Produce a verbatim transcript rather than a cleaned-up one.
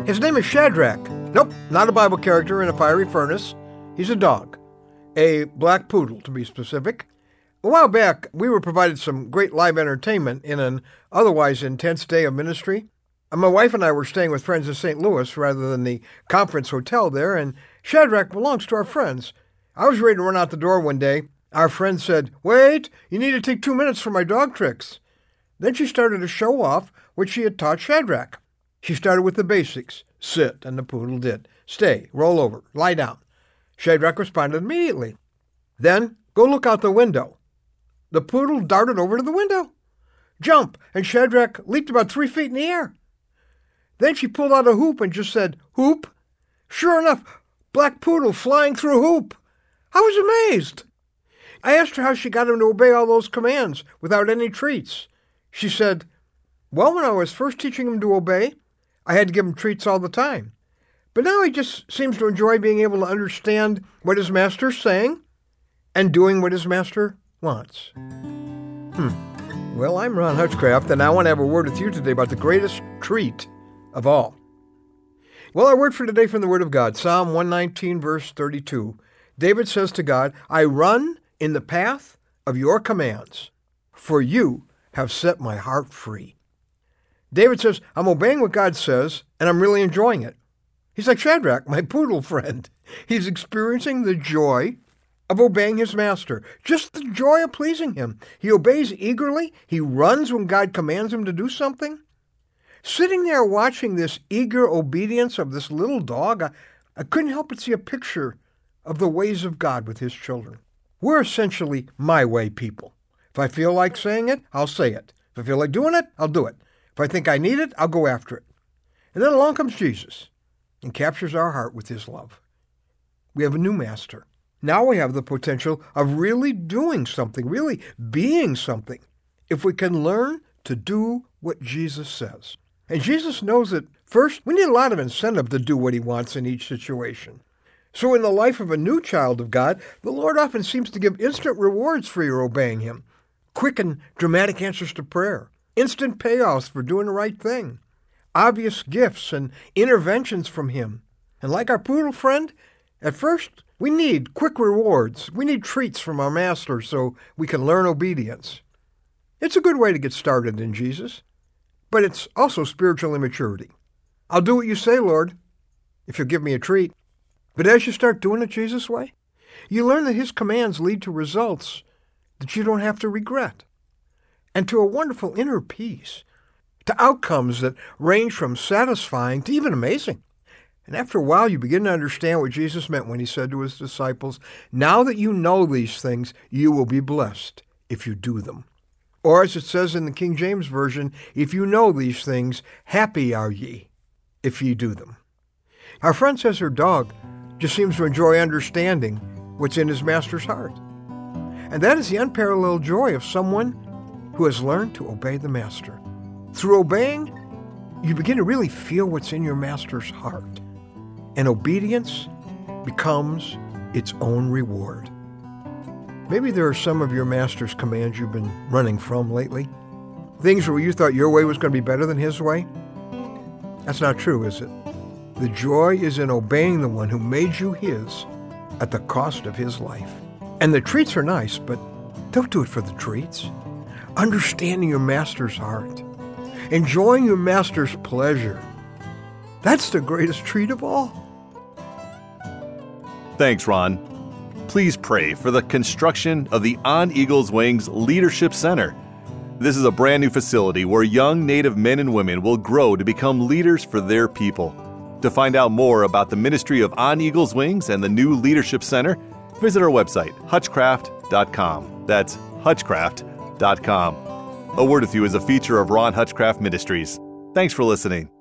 His name is Shadrach. Nope, not a Bible character in a fiery furnace. He's a dog. A black poodle, to be specific. A while back, we were provided some great live entertainment in an otherwise intense day of ministry. My wife and I were staying with friends in Saint Louis rather than the conference hotel there, and Shadrach belongs to our friends. I was ready to run out the door one day. Our friend said, "Wait, you need to take two minutes for my dog tricks." Then she started to show off what she had taught Shadrach. She started with the basics. Sit, and the poodle did. Stay, roll over, lie down. Shadrach responded immediately. Then, go look out the window. The poodle darted over to the window. Jump, and Shadrach leaped about three feet in the air. Then she pulled out a hoop and just said, "Hoop." Sure enough, black poodle flying through a hoop. I was amazed. I asked her how she got him to obey all those commands without any treats. She said, "Well, when I was first teaching him to obey, I had to give him treats all the time. But now he just seems to enjoy being able to understand what his master's saying and doing what his master wants." Hmm. Well, I'm Ron Hutchcraft, and I want to have a word with you today about the greatest treat of all. Well, our word for today from the Word of God, Psalm one nineteen, verse thirty-two. David says to God, "I run in the path of your commands, for you have set my heart free." David says, I'm obeying what God says, and I'm really enjoying it. He's like Shadrach, my poodle friend. He's experiencing the joy of obeying his master, just the joy of pleasing him. He obeys eagerly. He runs when God commands him to do something. Sitting there watching this eager obedience of this little dog, I, I couldn't help but see a picture of the ways of God with his children. We're essentially my way people. If I feel like saying it, I'll say it. If I feel like doing it, I'll do it. If I think I need it, I'll go after it. And then along comes Jesus and captures our heart with his love. We have a new master. Now we have the potential of really doing something, really being something, if we can learn to do what Jesus says. And Jesus knows that, first, we need a lot of incentive to do what he wants in each situation. So in the life of a new child of God, the Lord often seems to give instant rewards for your obeying him. Quick and dramatic answers to prayer. Instant payoffs for doing the right thing. Obvious gifts and interventions from him. And like our poodle friend, at first, we need quick rewards. We need treats from our master so we can learn obedience. It's a good way to get started in Jesus, but it's also spiritual immaturity. I'll do what you say, Lord, if you'll give me a treat. But as you start doing it Jesus' way, you learn that his commands lead to results that you don't have to regret, and to a wonderful inner peace, to outcomes that range from satisfying to even amazing. And after a while, you begin to understand what Jesus meant when he said to his disciples, "Now that you know these things, you will be blessed if you do them." Or as it says in the King James Version, "If you know these things, happy are ye if ye do them." Our friend says her dog just seems to enjoy understanding what's in his master's heart. And that is the unparalleled joy of someone who has learned to obey the master. Through obeying, you begin to really feel what's in your master's heart. And obedience becomes its own reward. Maybe there are some of your master's commands you've been running from lately. Things where you thought your way was going to be better than his way. That's not true, is it? The joy is in obeying the one who made you his at the cost of his life. And the treats are nice, but don't do it for the treats. Understanding your master's heart. Enjoying your master's pleasure. That's the greatest treat of all. Thanks, Ron. Please pray for the construction of the On Eagle's Wings Leadership Center. This is a brand new facility where young Native men and women will grow to become leaders for their people. To find out more about the ministry of On Eagle's Wings and the new Leadership Center, visit our website, hutchcraft dot com. That's hutchcraft dot com. A Word with You is a feature of Ron Hutchcraft Ministries. Thanks for listening.